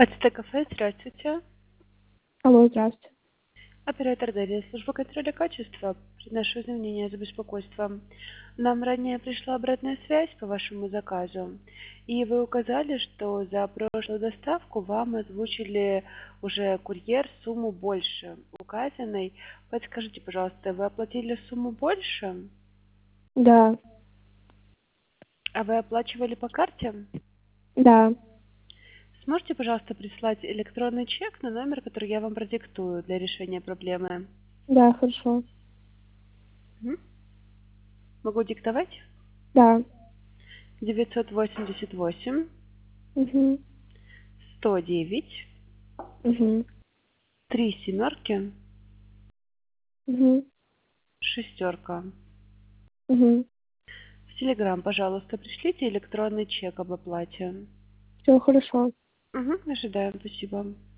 АТТ кафе, здравствуйте. Алло, здравствуйте. Оператор Дарья, служба контроля качества. Приношу извинения за беспокойство. Нам ранее пришла обратная связь по вашему заказу, и вы указали, что за прошлую доставку вам озвучили уже курьер сумму больше указанной. Подскажите, пожалуйста, вы оплатили сумму больше, Да, а вы оплачивали по карте? да, Сможете, пожалуйста, прислать электронный чек на номер, который я вам продиктую для решения проблемы? да, хорошо. Мгм. Могу диктовать? Да. 988 Угу, 109 угу, 3 семерки угу, шестерка. угу. В Телеграм, пожалуйста, пришлите электронный чек об оплате. Все хорошо. Угу, ожидаем, спасибо.